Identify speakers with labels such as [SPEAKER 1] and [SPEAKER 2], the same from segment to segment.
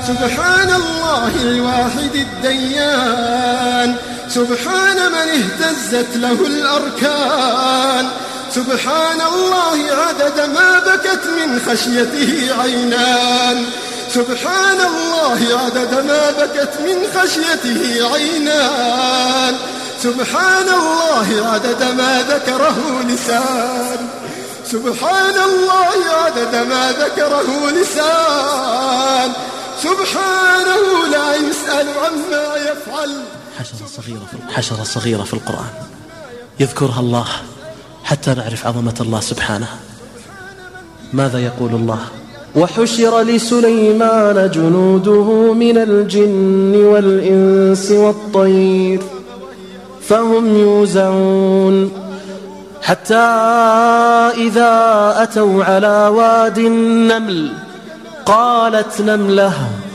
[SPEAKER 1] سبحان الله الواحد الديان، سبحان من اهتزت له الأركان، سبحان الله عدد ما بكت من خشيته عينان، سبحان الله عدد ما بكت من خشيته عينان، سبحان الله عدد ما ذكره لسان، سبحان الله عدد ما ذكره لسان، سبحانه لا يسأل عما يفعل.
[SPEAKER 2] حشرة صغيرة في القرآن يذكرها الله حتى نعرف عظمة الله سبحانه. ماذا يقول الله؟
[SPEAKER 3] وحشر لسليمان جنوده من الجن والإنس والطير فهم يوزعون حتى إذا أتوا على واد النمل قالت نملة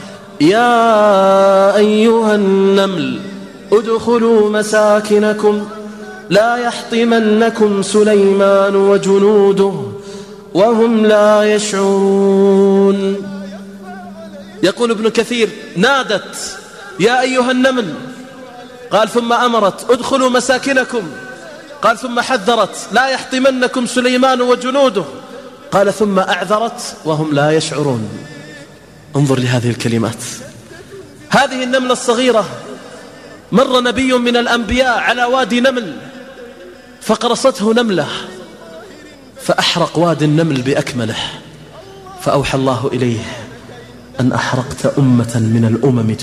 [SPEAKER 3] يا أيها النمل ادخلوا مساكنكم لا يحطمنكم سليمان وجنوده وهم لا يشعرون.
[SPEAKER 2] يقول ابن كثير نادت يا أيها النمل، قال ثم أمرت ادخلوا مساكنكم، قال ثم حذرت لا يحطمنكم سليمان وجنوده، قال ثم أعذرت وهم لا يشعرون. انظر لهذه الكلمات. هذه النملة الصغيرة مر نبي من الأنبياء على وادي نمل فقرصته نملة فأحرق وادي النمل بأكمله، فأوحى الله إليه أن أحرقت أمة من الأمم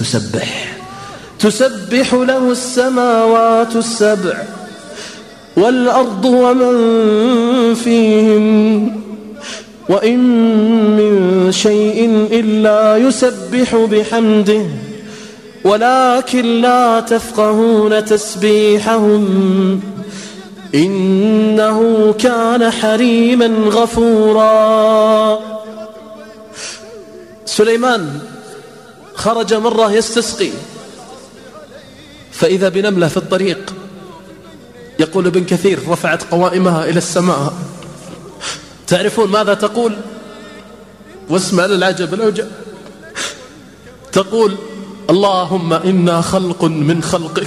[SPEAKER 2] تسبح له السماوات السبع والأرض ومن فيهن وإن من شيء إلا يسبح بحمده ولكن لا تفقهون تسبيحهم إنه كان حليما غفورا. سليمان خرج مرة يستسقي فإذا بنملة في الطريق. يقول ابن كثير رفعت قوائمها إلى السماء. تعرفون ماذا تقول؟ واسمع للعجب الأوجع. تقول اللهم إنا خلق من خلقك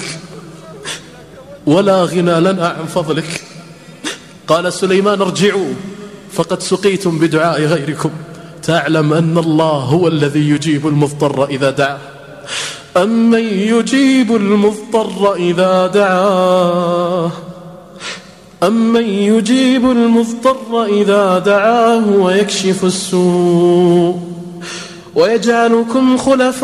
[SPEAKER 2] ولا غنى لنا عن فضلك. قال سليمان ارجعوا فقد سقيتم بدعاء غيركم، تعلم أن الله هو الذي يجيب المضطر إذا دعاه، أمن يجيب المضطر إذا دعاه، أمن يجيب المضطر إذا دعاه ويكشف السوء ويجعلكم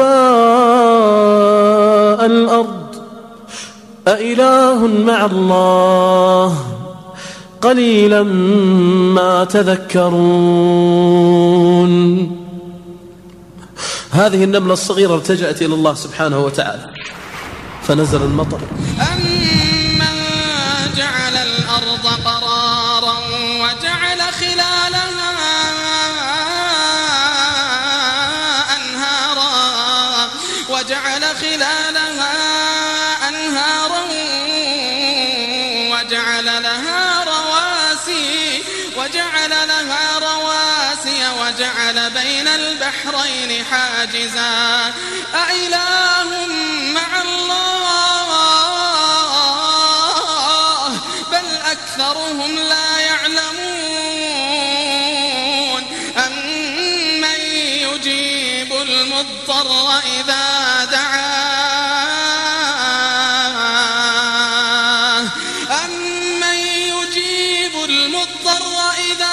[SPEAKER 2] خلفاء الأرض أإله مع الله قليلا ما تذكرون. هذه النملة الصغيرة التجأت إلى الله سبحانه وتعالى فنزل المطر.
[SPEAKER 4] أمن جعل الأرض قرارا وجعل خلالها أنهارا وجعل لها رواسي وجعل بين البحرين حاجزا أإله مع الله بل أكثرهم لا يعلمون. أمن يجيب المضطر إذا دعاه، أمن يجيب المضطر إذا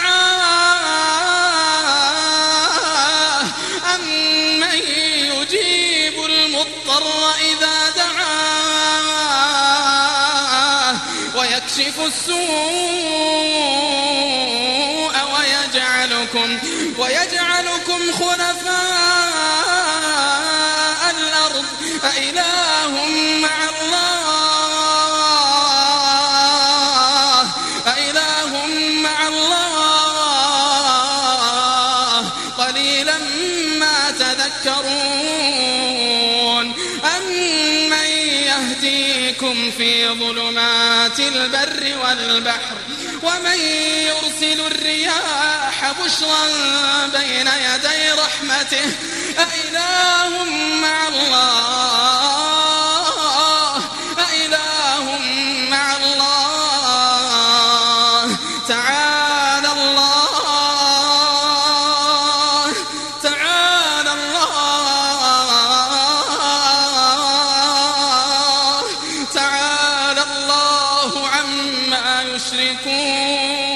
[SPEAKER 4] دعاه، أمن يجيب المضطر إذا دعاه ويكشف السوء ويجعلكم خلفاء الأرض أإله مع الله، أإله مع الله قليلا ما تذكرون. أمن يهديكم في ظلمات البر والبحر ومن يرسل الرياح بشرا بين يدي رحمته أإله مع الله أإله مع الله تعالى الله تعالى الله تعالى الله عما يشركون